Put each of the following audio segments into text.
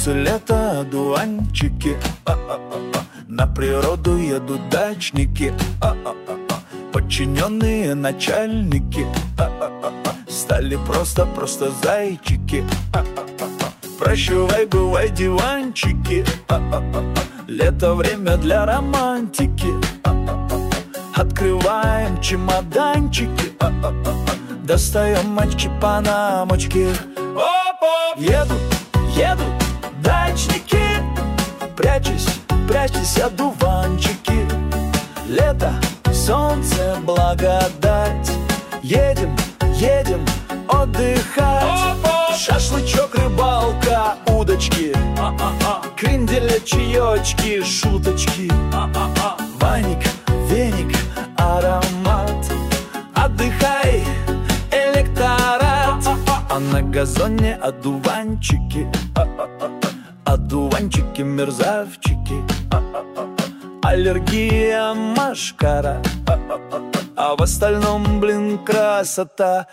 Солнце, лето, одуванчики, на природу едут дачники, подчиненные начальники, стали просто зайчики. Прощавай, бывай, диванчики, лето время для романтики. Открываем чемоданчики, достаем мочки-панамочки. Едут дачники, прячьтесь, одуванчики. Лето, солнце, благодать. Едем отдыхать. Шашлычок, рыбалка, удочки, кренделя, чаечки, шуточки. Ваник, веник, аромат. Отдыхай, электорат. А на газоне одуванчики, одуванчики, мерзавчики. Аллергия, машкара, а в остальном, блин, красота.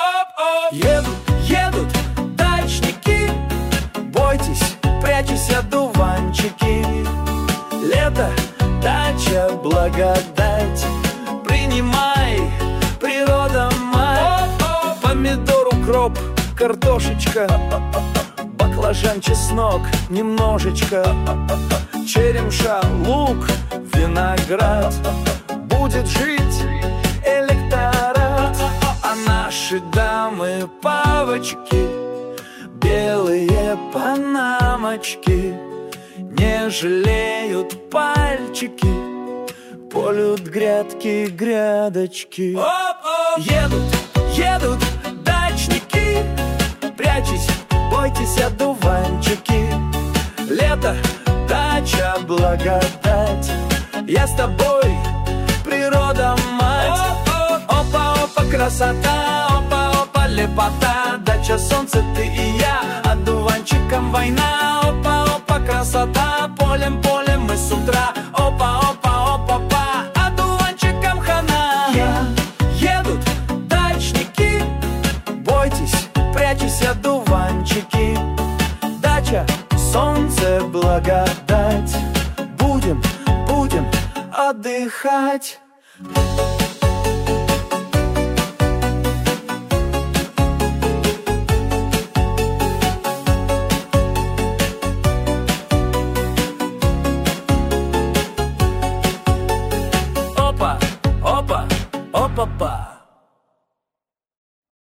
Едут дачники, бойтесь, прячьтесь, одуванчики. Лето, дача, благодать. Принимай, природа мать. Помидор, укроп, картошечка, баклажан, чеснок, немножечко. Черемша, лук, виноград. Будет жить электорат. А наши дамы павочки, белые панамочки, не жалеют пальчики, полют грядки, грядочки. Едут дачники, прячьтесь, бойтесь, одуванчики. Лето, дача, благодать. Я с тобой, природа мать. Опа, красота, опа, лепота. Дача, солнце, ты и я, одуванчиком война. Опа, красота, полем мы с утра. Опа, одуванчиком хана. Едут дачники, бойтесь, прячьтесь, одуванчики. Дача, солнце, благодать. Будем отдыхать. Опа, опа.